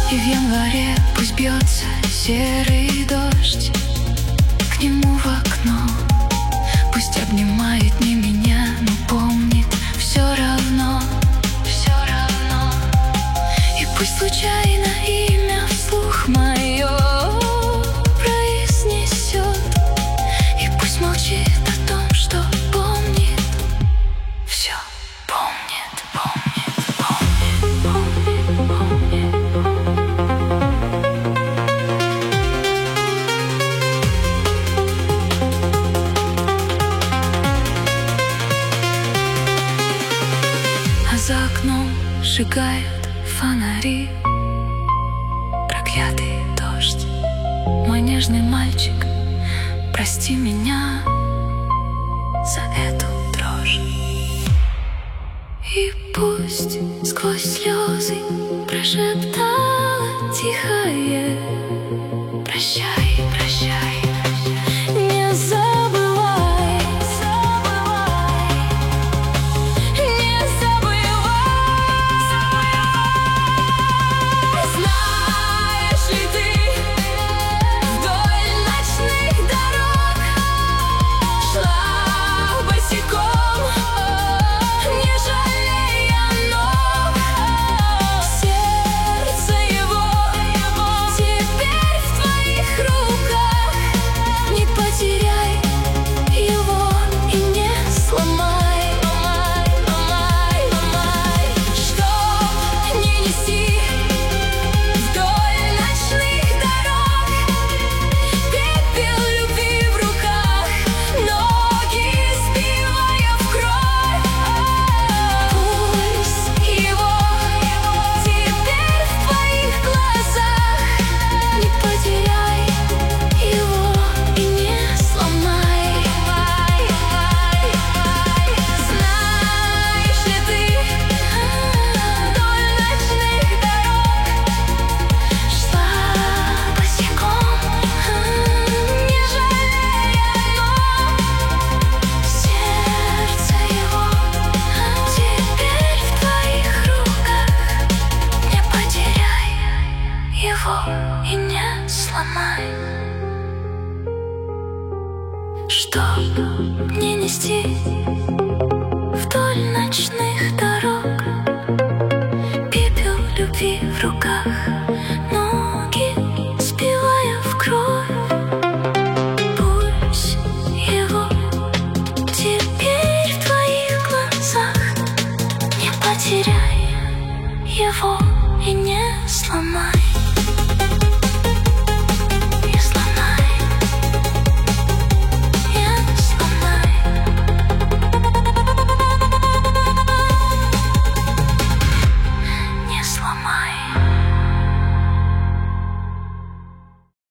И в январе пусть бьется серый дождь к нему в окно. Пусть обнимает не меня, но помнит все равно, все равно. И пусть случайно имя вслух мое произнесет, и пусть молчит о том, что помнит, все помнит, помнит, помнит, помнит, помнит. За окном сжигают фонари, проклятый дождь. Мой нежный мальчик, прости меня за эту дрожь. И пусть сквозь слезы прошептала тихое: прощай, прощай, не забывай, забывай, не забывай. Знаешь ли ты, вдоль ночных дорог шла босиком, не жалея ног. Сердце его теперь в твоих руках. Не потеряй его и не сломай, ломай, ломай. Чтоб не нести вдоль ночных дорог пепел любви в руках, ноги сбивая в кровь. Пусть его теперь в твоих глазах. Не потеряй его и не сломай. Знаешь ли ты, вдоль ночных дорог шла босиком, не жалея ног. Сердце его теперь в твоих руках. Не потеряй его и не сломай. Чтоб не нести